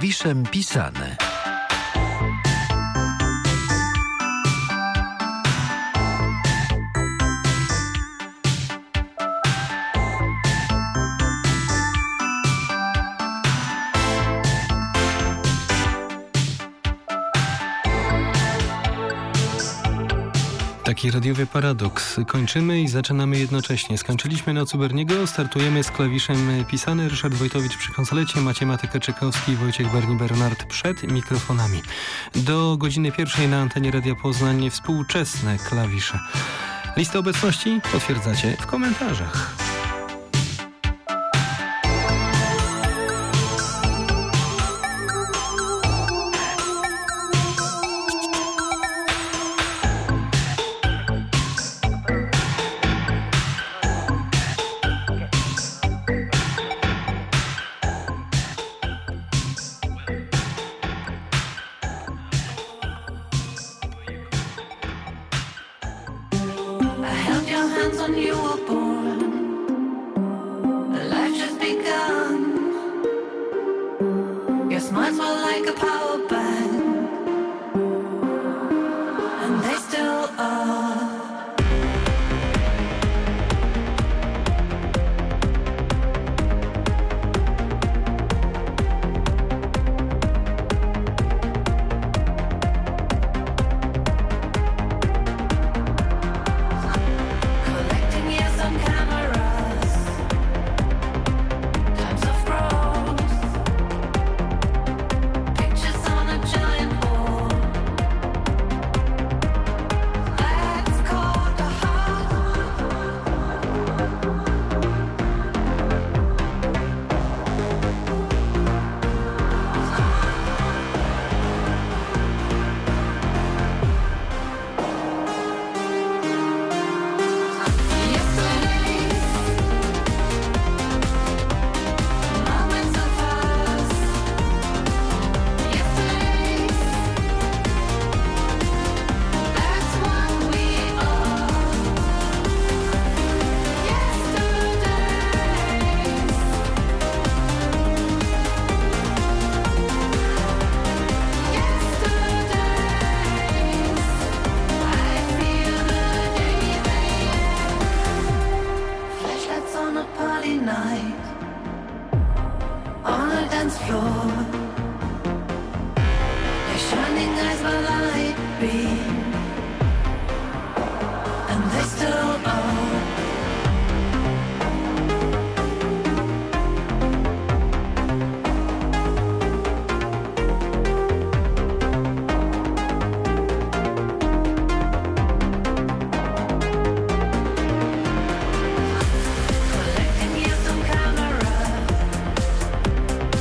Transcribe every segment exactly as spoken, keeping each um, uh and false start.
Klawiszem pisane. Taki radiowy paradoks. Kończymy i zaczynamy jednocześnie. Skończyliśmy Noc u Berniego, startujemy z klawiszem pisany. Ryszard Wojtowicz przy konsolecie, Maciej Matyka-Czykowski i Wojciech Berni-Bernard przed mikrofonami. Do godziny pierwszej na antenie Radia Poznań współczesne klawisze. Listę obecności potwierdzacie w komentarzach.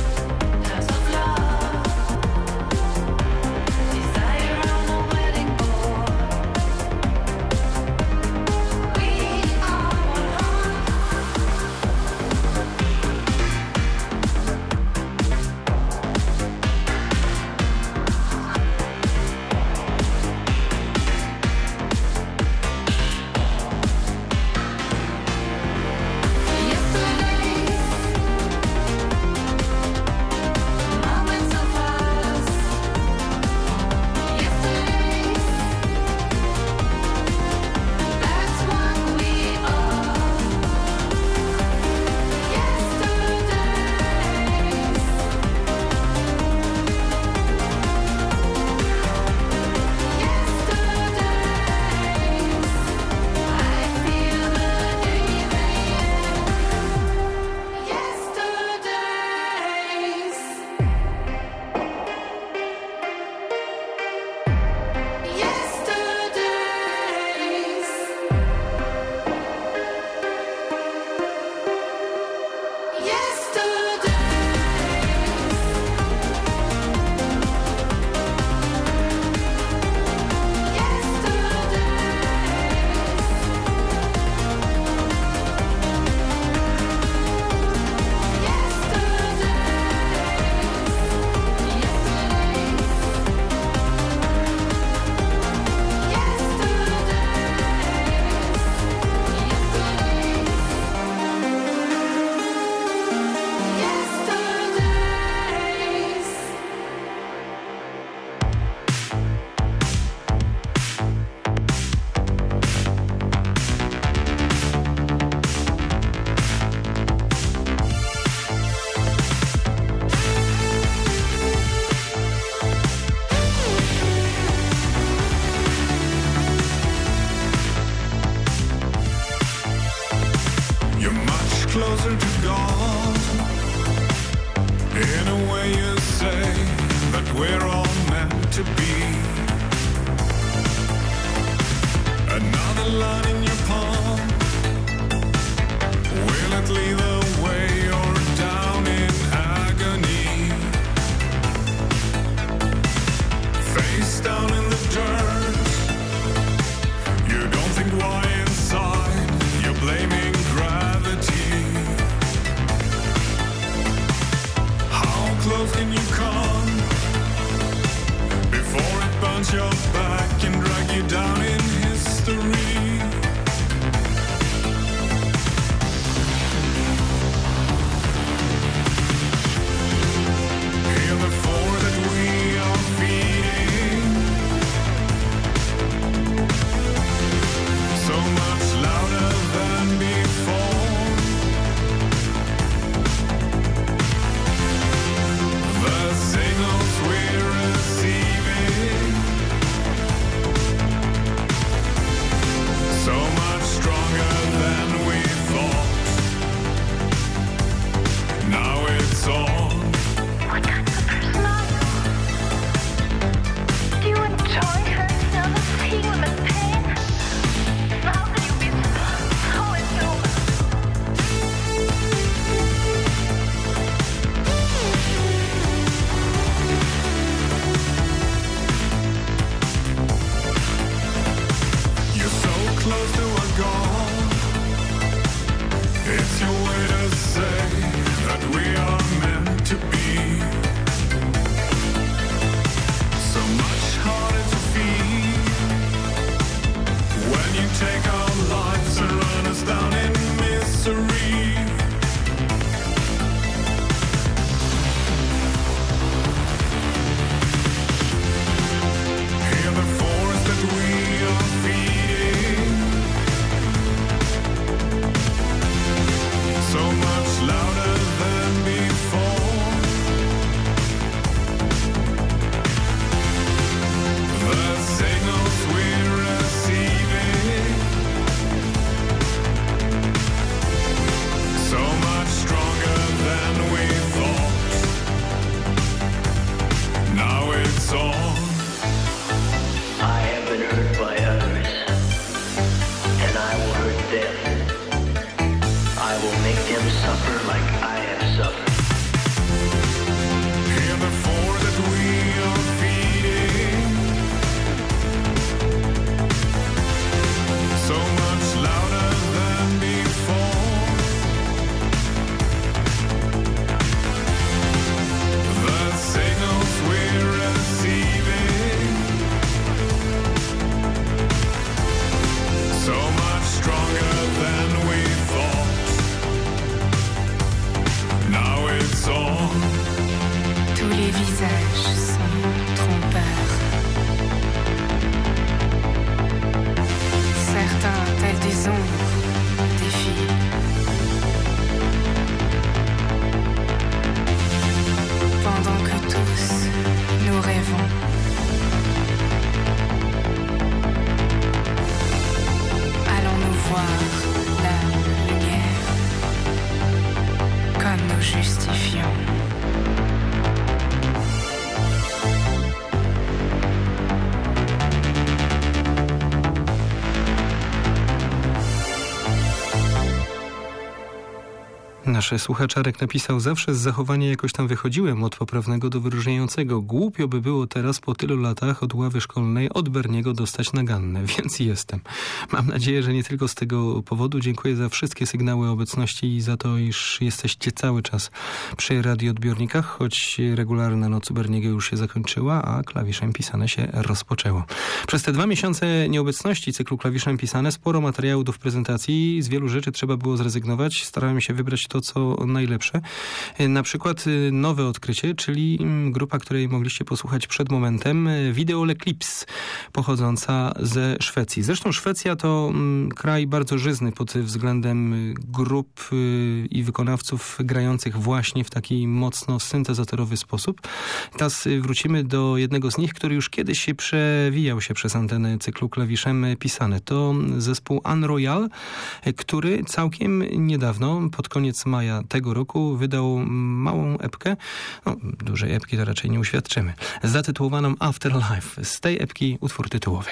Desire on a wedding board. Nasz słuchaczarek napisał: zawsze z zachowania jakoś tam wychodziłem od poprawnego do wyróżniającego. Głupio by było teraz po tylu latach od ławy szkolnej od Berniego dostać nagannę, więc jestem. Mam nadzieję, że nie tylko z tego powodu. Dziękuję za wszystkie sygnały obecności i za to, iż jesteście cały czas przy radioodbiornikach, choć regularna noc u Berniego już się zakończyła, a klawiszem pisane się rozpoczęło. Przez te dwa miesiące nieobecności cyklu klawiszem pisane sporo materiału do prezentacji. Z wielu rzeczy trzeba było zrezygnować. Starałem się wybrać to, co najlepsze. Na przykład nowe odkrycie, czyli grupa, której mogliście posłuchać przed momentem, Video Eclipse, pochodząca ze Szwecji. Zresztą Szwecja to kraj bardzo żyzny pod względem grup i wykonawców grających właśnie w taki mocno syntezatorowy sposób. Teraz wrócimy do jednego z nich, który już kiedyś się przewijał się przez antenę cyklu klawiszem pisane. To zespół Unroyal, który całkiem niedawno, pod koniec maja tego roku, wydał małą epkę, no dużej epki to raczej nie uświadczymy, zatytułowaną Afterlife. Z tej epki utwór tytułowy.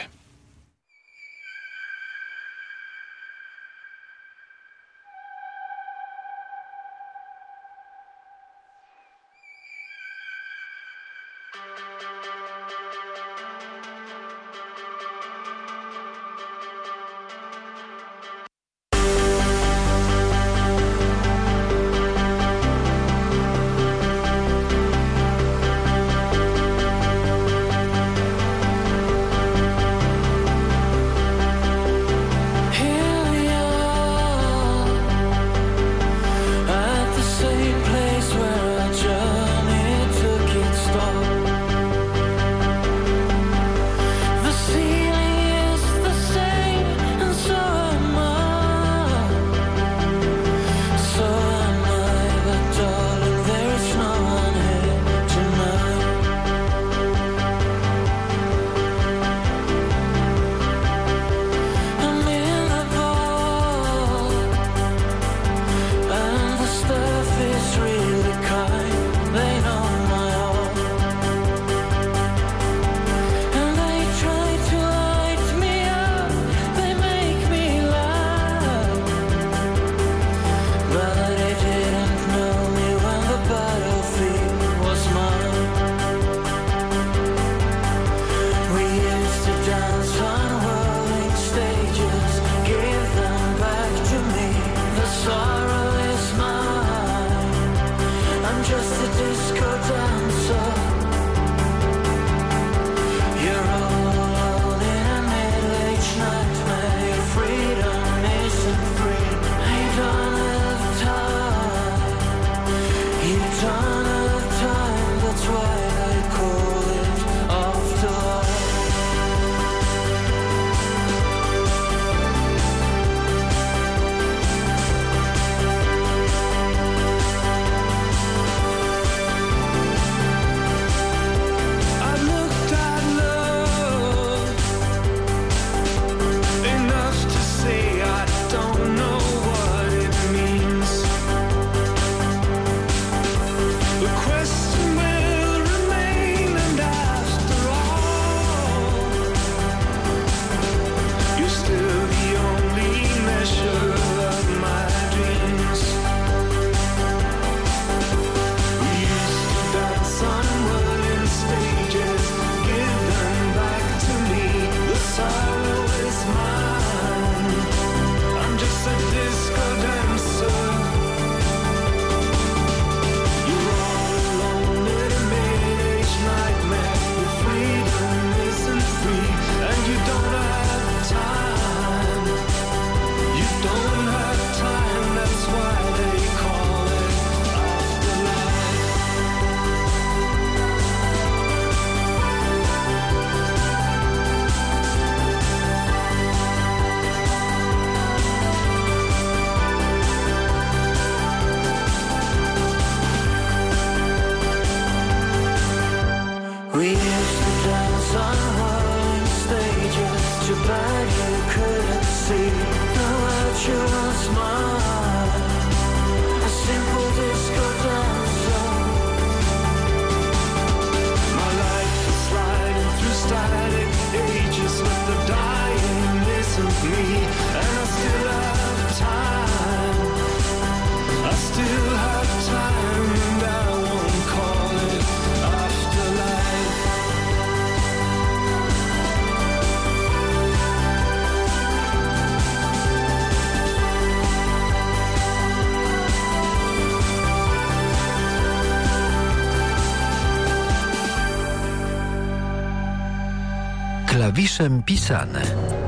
Klawiszem pisane.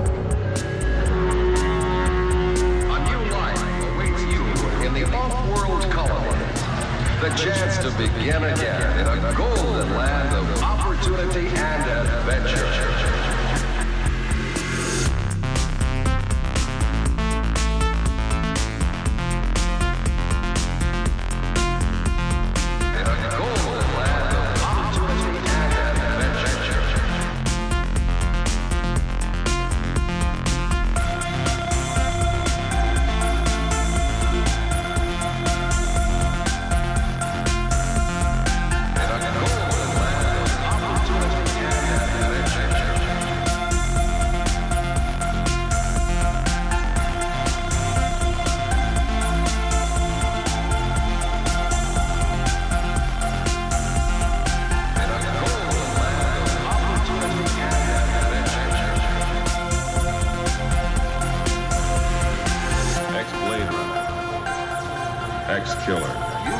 The chance to begin again in a golden land of opportunity and adventure. Ex-killer.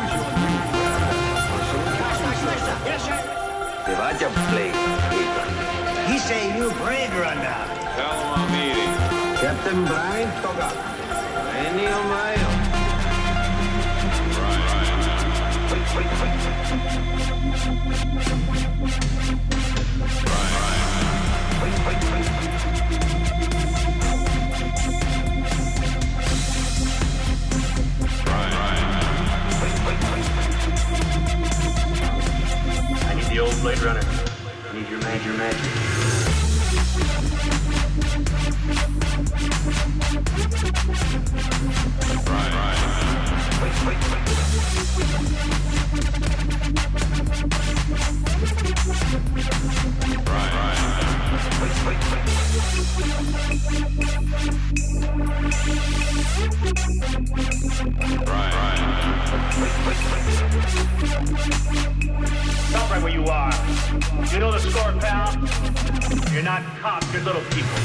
He say you Blade Runner. Tell him I'm eating. Captain Brian Toga. Any of my own. Right. Wait, wait, wait. Right. Wait, wait, wait. The old Blade Runner. I need your major magic. Right, right. Wait, wait, wait. Right, right. Wait, wait, wait. Right, right. Wait, wait, wait. Stop right where you are. You know the score, pal? You're not cops, you're little people.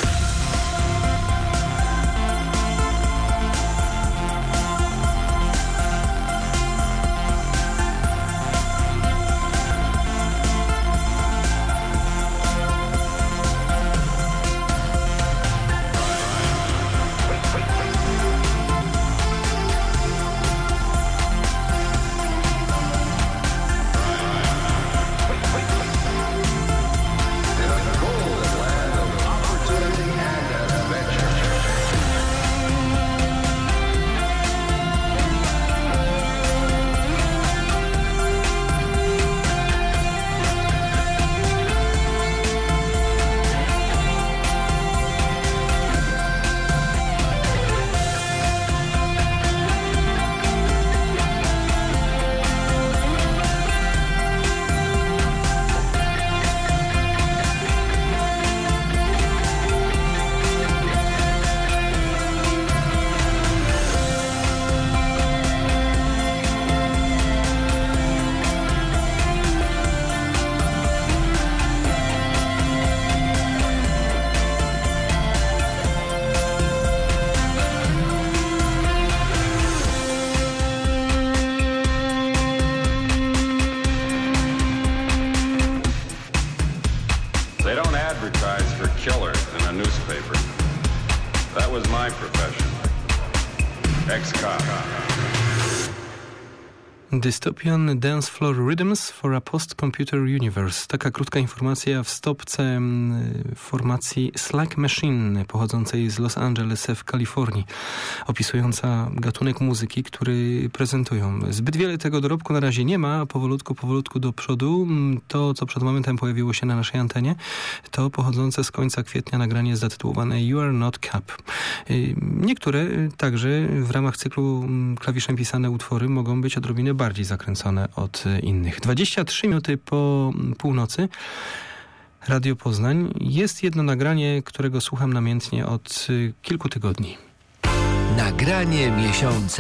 Dystopian Dance Floor Rhythms for a Post-Computer Universe. Taka krótka informacja w stopce formacji Slack Machine, pochodzącej z Los Angeles w Kalifornii, opisująca gatunek muzyki, który prezentują. Zbyt wiele tego dorobku na razie nie ma, powolutku, powolutku do przodu. To, co przed momentem pojawiło się na naszej antenie, to pochodzące z końca kwietnia nagranie zatytułowane You Are Not Cap. Niektóre także w ramach cyklu klawiszem pisane utwory mogą być odrobinę bardziej zakręcone od innych. dwadzieścia trzy minuty po północy. Radio Poznań. Jest jedno nagranie, którego słucham namiętnie od kilku tygodni. Nagranie miesiąca.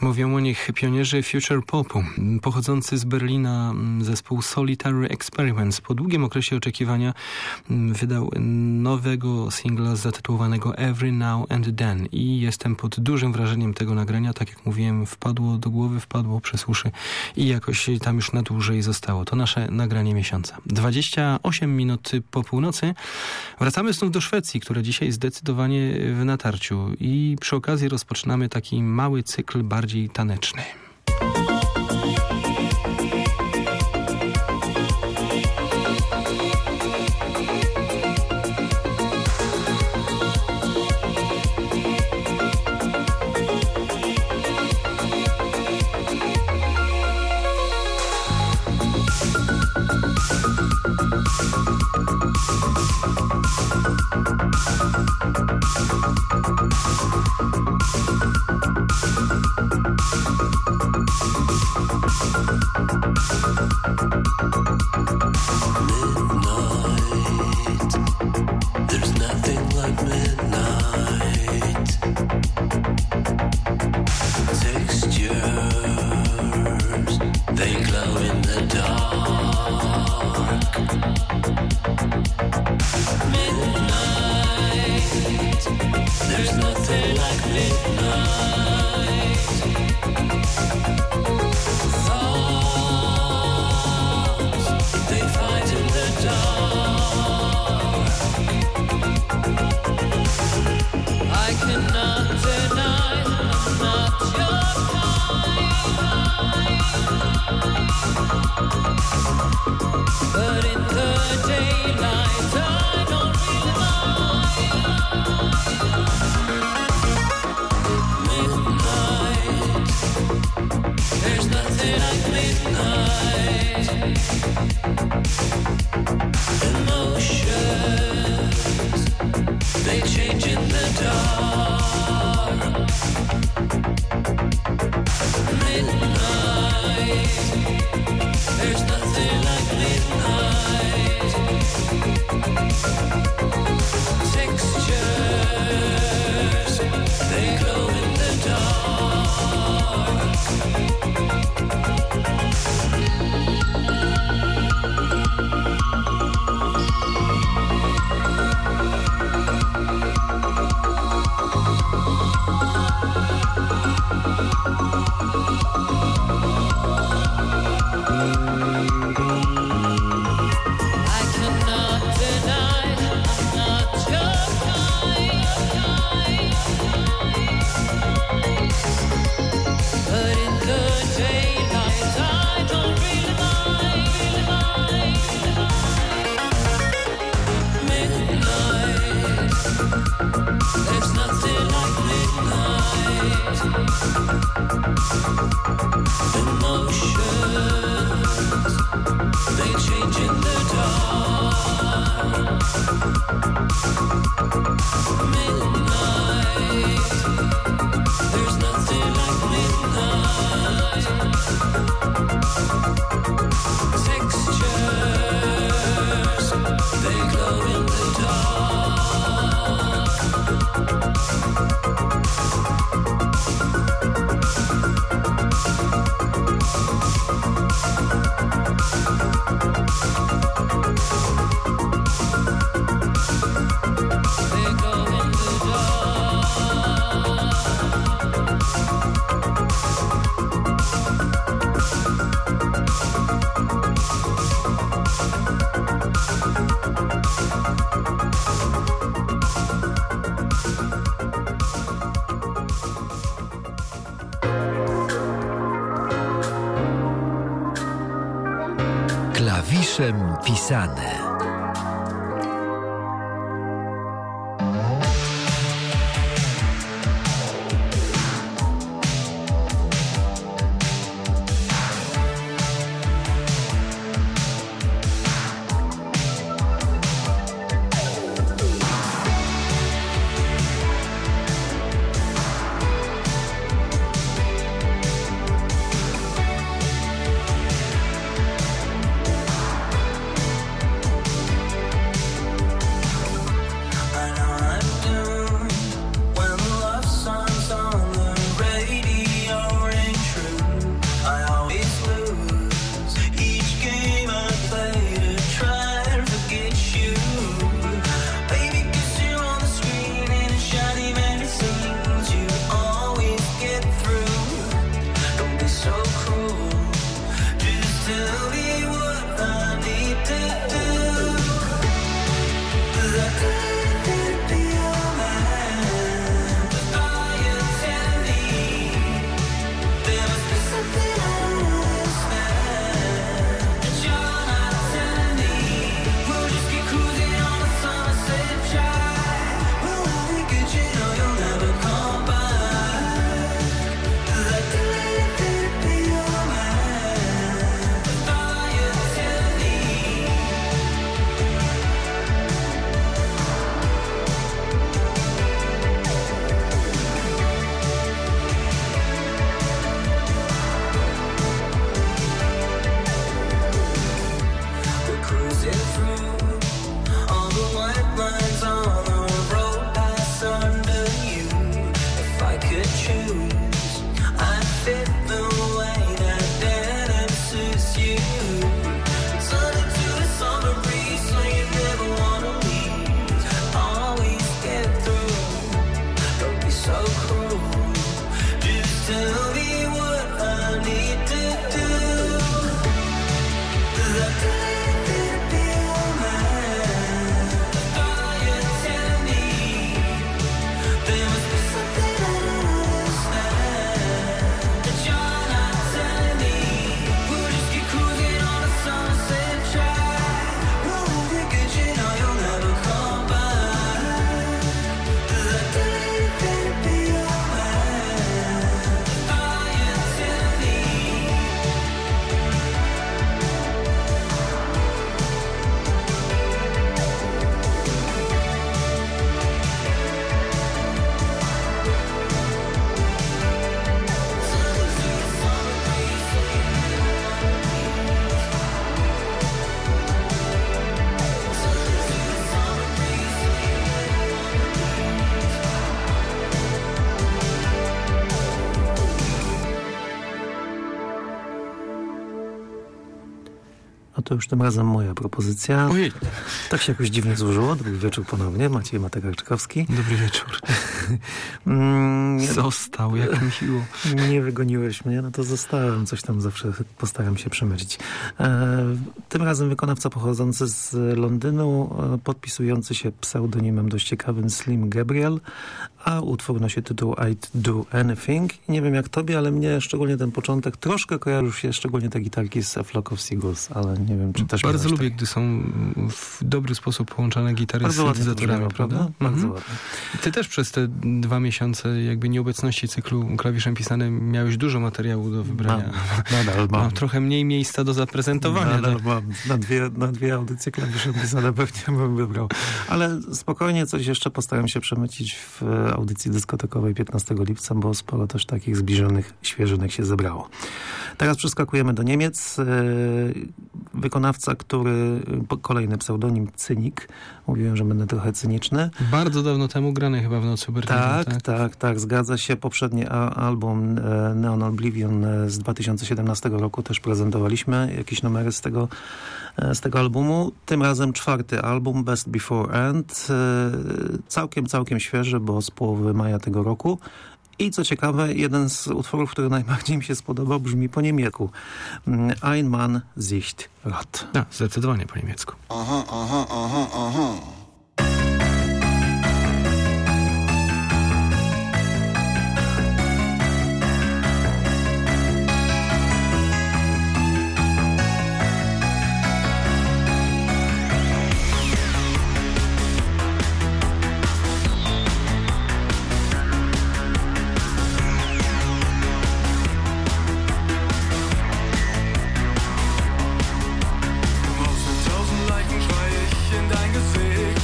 Mówią o nich pionierzy future popu. Pochodzący z Berlina zespół Solitary Experiments po długim okresie oczekiwania wydał nowego singla zatytułowanego Every Now and Then i jestem pod dużym wrażeniem tego nagrania. Tak jak mówiłem, wpadło do głowy, wpadło przez uszy i jakoś tam już na dłużej zostało. To nasze nagranie miesiąca. dwadzieścia osiem minut po północy. Wracamy znów do Szwecji, która dzisiaj zdecydowanie w natarciu i przy okazji rozpoczynamy taki mały cykl bardziej taneczny. Klawiszem pisane. To już tym razem moja propozycja. Ojej. Tak się jakoś dziwnie złożyło. Dobry wieczór ponownie. Maciej Matek-Arczykowski. Dobry wieczór. mm, Został, jak miło. Nie wygoniłeś mnie, no to zostałem. Coś tam zawsze postaram się przemycić. E, tym razem wykonawca pochodzący z Londynu, e, podpisujący się pseudonimem dość ciekawym Slim Gabriel, a utwór nosi tytuł I'd Do Anything. I nie wiem jak tobie, ale mnie szczególnie ten początek troszkę kojarzy się, szczególnie te gitarki z A Flock of Seagulls, ale nie wiem, czy też... Bardzo lubię, tak, gdy są w dobry sposób połączone gitary bardzo z syntezatorami, prawda? prawda? Mhm. Bardzo ładnie. Ty też przez te dwa miesiące jakby nieobecności cyklu Klawiszem Pisanym miałeś dużo materiału do wybrania. Mam, nadal mam. Mam trochę mniej miejsca do zaprezentowania. Nadal tak? mam. Na dwie, na dwie audycje Klawiszem Pisane pewnie bym wybrał. Ale spokojnie coś jeszcze postaram się przemycić w audycji dyskotekowej piętnastego lipca, bo sporo też takich zbliżonych świeżynek się zebrało. Teraz przeskakujemy do Niemiec. Wykonawca, który, kolejny pseudonim Cynik. Mówiłem, że będę trochę cyniczny. Bardzo dawno temu grany chyba w Nocy Berlina. Tak, tak, tak, tak, zgadza się. Poprzedni album Neon Oblivion z dwa tysiące siedemnastego roku też prezentowaliśmy jakieś numery z tego, z tego albumu. Tym razem czwarty album, Best Before End. Całkiem, całkiem świeży, bo z połowy maja tego roku. I co ciekawe, jeden z utworów, który najbardziej mi się spodobał, brzmi po niemiecku. Ein Mann sieht rot. No, zdecydowanie po niemiecku. Aha, aha, aha, aha. Tausend Leichen schrei ich in dein Gesicht.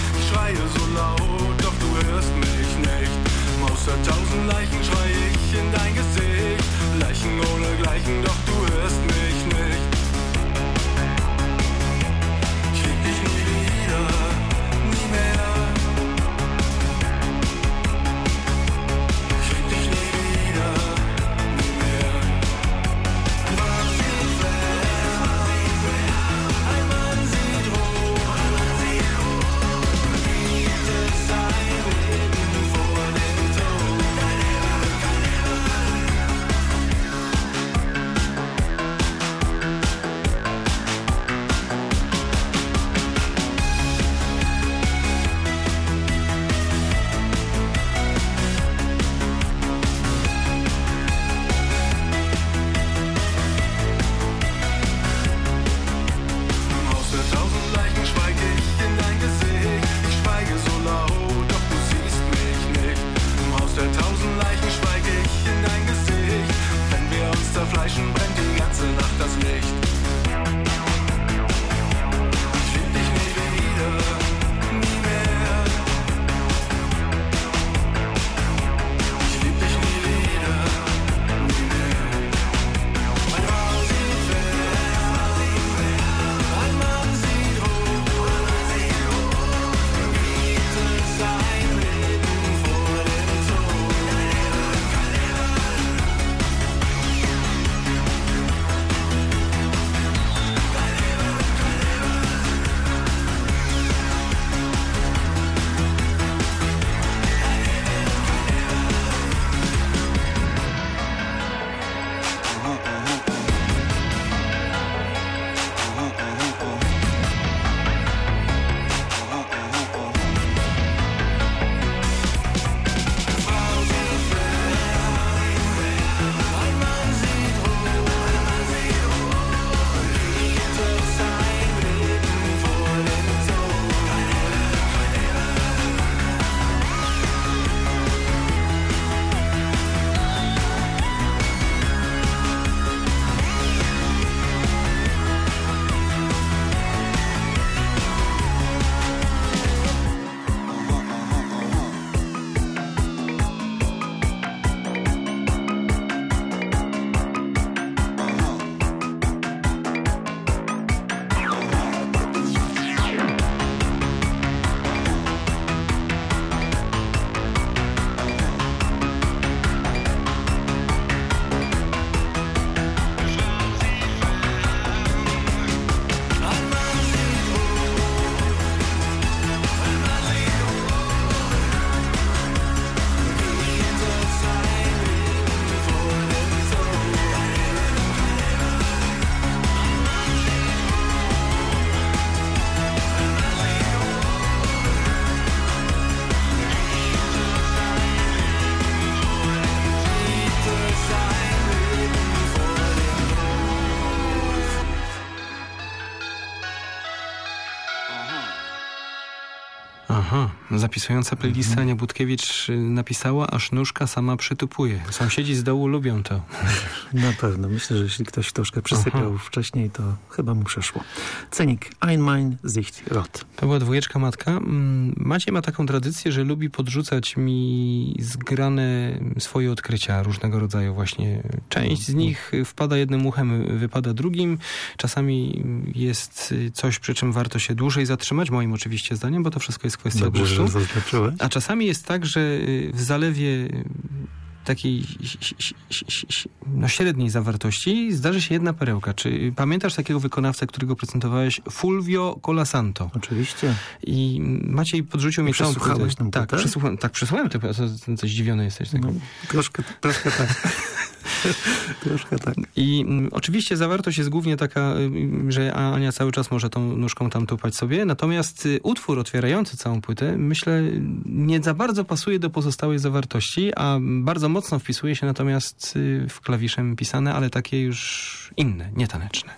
Aha, zapisująca playlistę mhm. Ania Budkiewicz napisała, aż nóżka sama przytupuje. Sąsiedzi z dołu lubią to. Na pewno. Myślę, że jeśli ktoś troszkę przysypiał Aha. wcześniej, to chyba mu przeszło. Cenik, ein mein Sicht rot. To była dwójeczka Matka. Maciej ma taką tradycję, że lubi podrzucać mi zgrane swoje odkrycia różnego rodzaju właśnie. Część z nich wpada jednym uchem, wypada drugim. Czasami jest coś, przy czym warto się dłużej zatrzymać, moim oczywiście zdaniem, bo to wszystko jest kwestia Dobrze, gustu. że zaznaczyłeś. A czasami jest tak, że w zalewie takiej no, średniej zawartości zdarzy się jedna perełka. Czy pamiętasz takiego wykonawcę, którego prezentowałeś? Fulvio Colasanto. Oczywiście. I Maciej podrzucił mi całą płytę. Tam tak, przesłuchałem, tak, przesłuchałem. Ty coś zdziwiony jesteś. No, troszkę, troszkę tak. Troszkę tak. I m, oczywiście zawartość jest głównie taka, że Ania cały czas może tą nóżką tam tupać sobie, natomiast y, utwór otwierający całą płytę, myślę, nie za bardzo pasuje do pozostałej zawartości, a bardzo mocno wpisuje się natomiast y, w klawiszem pisane, ale takie już inne, nietaneczne.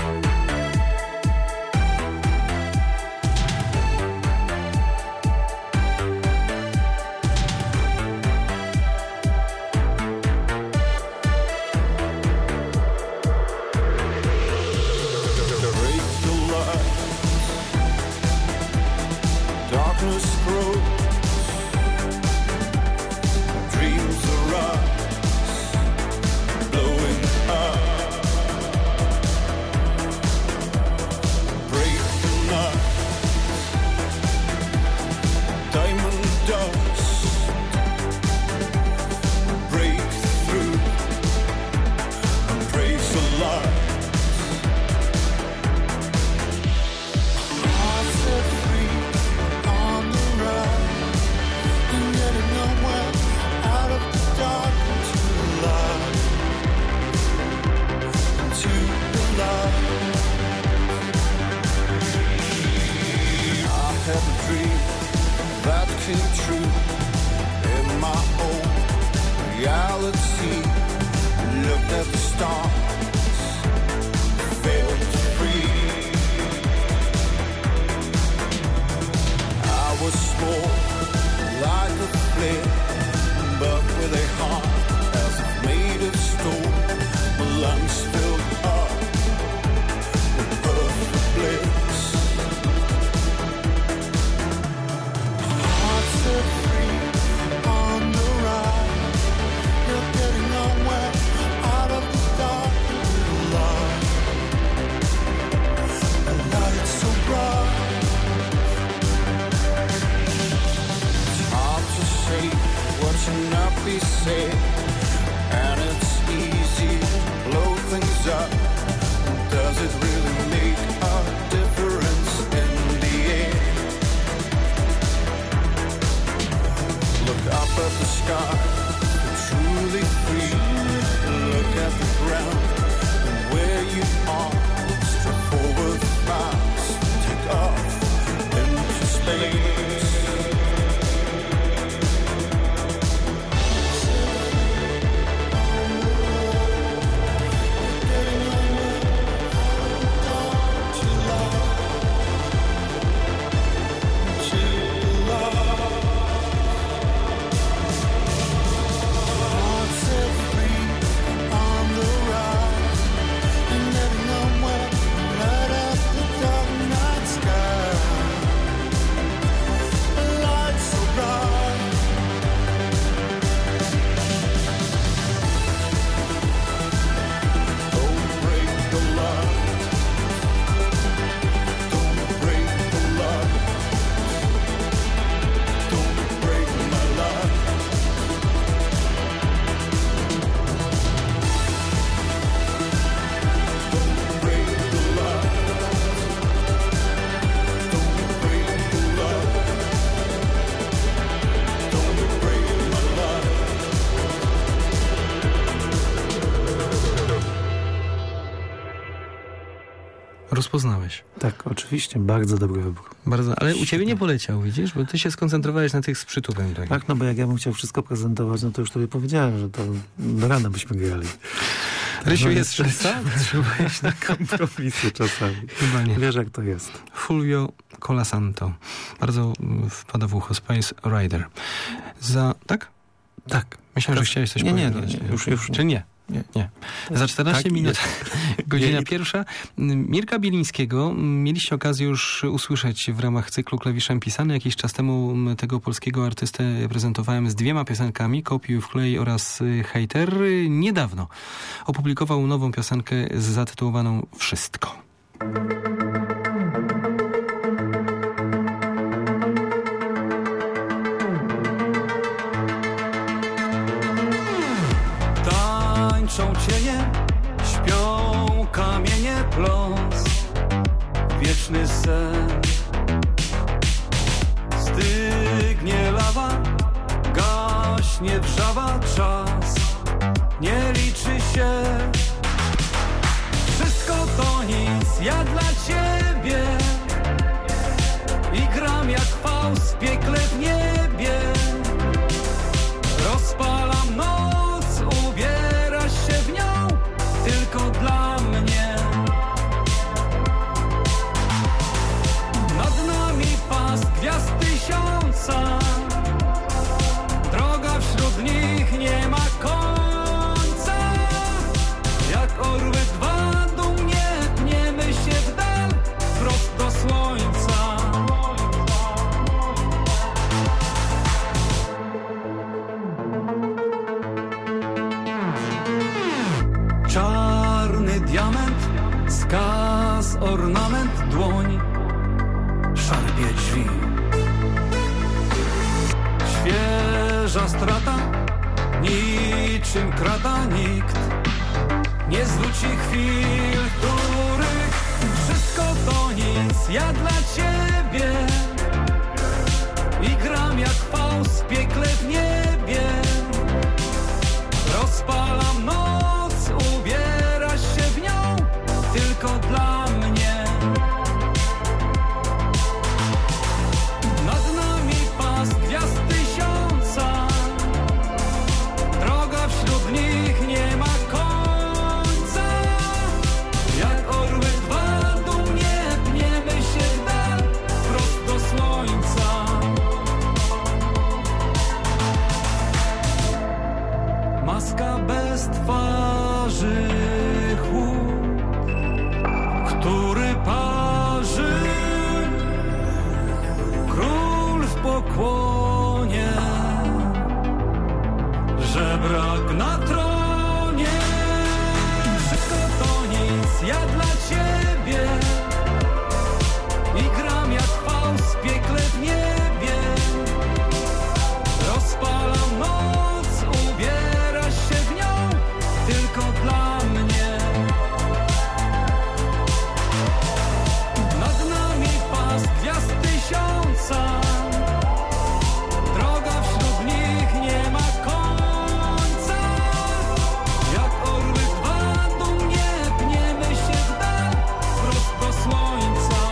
Rozpoznałeś. Tak, oczywiście. Bardzo dobry wybór. Bardzo, ale u ciebie nie poleciał, widzisz? Bo ty się skoncentrowałeś na tych z przytupem. Tak, tak no bo jak ja bym chciał wszystko prezentować, no to już tobie powiedziałem, że to do rana byśmy grali. Rysiu, no, jest szansa? Trzeba iść na kompromisy czasami. Chyba nie. Wiesz, jak to jest. Fulvio Cola Santo. Bardzo wpada w ucho Space Rider. Za... Tak? Tak. Myślałem, że chciałeś coś nie, powiedzieć. Nie, nie, już, już Czy nie? Nie. Nie. Za czternaście Tak, minut, godzina nie. pierwsza. Mirka Bielińskiego mieliście okazję już usłyszeć w ramach cyklu Klawiszem Pisane. Jakiś czas temu tego polskiego artystę prezentowałem z dwiema piosenkami, Kopiuj wklej oraz Hejter. Niedawno opublikował nową piosenkę zatytułowaną Wszystko. Tańczą cienie, śpią kamienie, pląs, wieczny sen. Stygnie lawa, gaśnie wrzawa, czas nie liczy się. Wszystko to nic, ja dla ciebie i gram jak Faust w piekle w niebie. Rozpalam noc, ubierasz się w nią tylko dla mnie. Nad nami pas gwiazd tysiąca, droga wśród nich nie ma końca. Jak orły dwa dumnie pniemy się w dal, wprost do słońca. Czarny diament, skaz, ornament, dłoń szarpie drzwi. Świeża strata, niczym krata, nikt nie zwróci chwil, których wszystko to nic, ja dla ciebie i gram jak Faust w piekle w niebie. Rozpalam noc, ubierasz się w nią tylko dla mnie. Nad nami pas gwiazd tysiąca, droga wśród nich nie ma końca. Jak orły dwa dumnie pniemy się w dal, wprost do słońca. Maska bez twarzy, chłód, który parzy. Król w pokłonie, żebrak na tronie. Wszystko to nic, ja dla ciebie i gram jak Faust w piekle w niebie. Rozpalam noc, ubierasz się w nią tylko dla mnie. Nad nami pas gwiazd tysiąca, droga wśród nich nie ma końca. Jak orły dwa dumnie pniemy się w dal, wprost do słońca.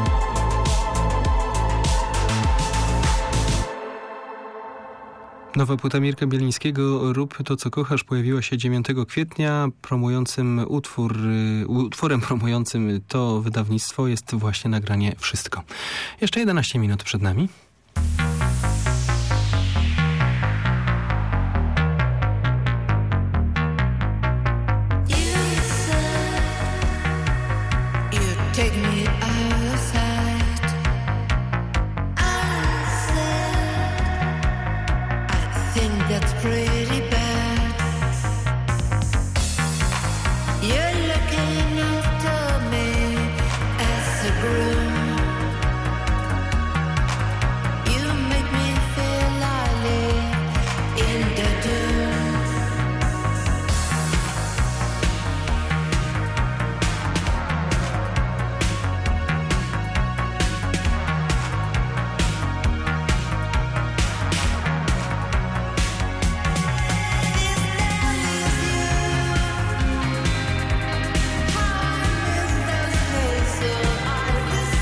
Nowa płyta Mirka Bielińskiego, Rób to, co kochasz, pojawiła się dziewiątego kwietnia. Promującym utwór, utworem promującym to wydawnictwo jest właśnie nagranie Wszystko. Jeszcze jedenaście minut przed nami. That's pretty bad. You're looking after me as a groom. You make me feel I live in the dunes. How I miss those hazel eyes.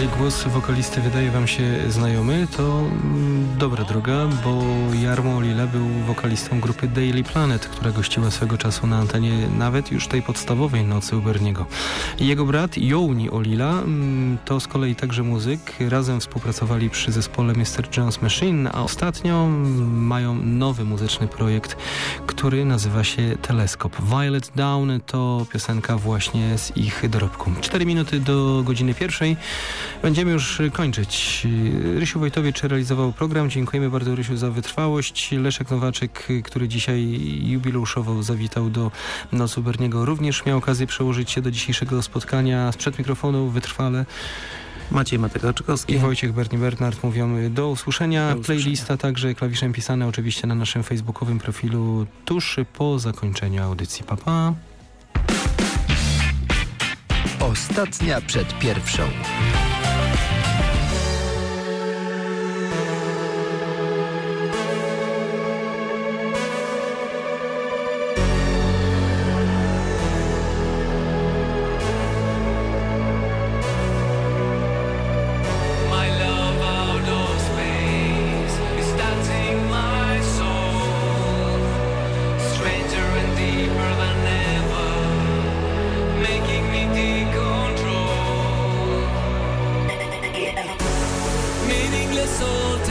Jeżeli głos wokalisty wydaje wam się znajomy, to mm, dobra droga, bo Jarmo Olila był wokalistą grupy Daily Planet, która gościła swego czasu na antenie nawet już tej podstawowej Nocy u Berniego. Jego brat Jouni Olila mm, to z kolei także muzyk. Razem współpracowali przy zespole mister Jones Machine, a ostatnio mm, mają nowy muzyczny projekt, który nazywa się Teleskop. Violet Dawn to piosenka właśnie z ich dorobku. Cztery minuty do godziny pierwszej. Będziemy już kończyć. Rysiu Wojtowicz realizował program. Dziękujemy bardzo, Rysiu, za wytrwałość. Leszek Nowaczek, który dzisiaj jubileuszowo zawitał do Nocy Berniego, również miał okazję przełożyć się do dzisiejszego spotkania sprzed mikrofonu wytrwale. Maciej Matyka-Czykowski I Wojciech Berni-Bernard mówią do usłyszenia. do usłyszenia. Playlista także klawiszem pisane oczywiście na naszym facebookowym profilu tuż po zakończeniu audycji. Pa, pa. Ostatnia przed pierwszą. Meaningless old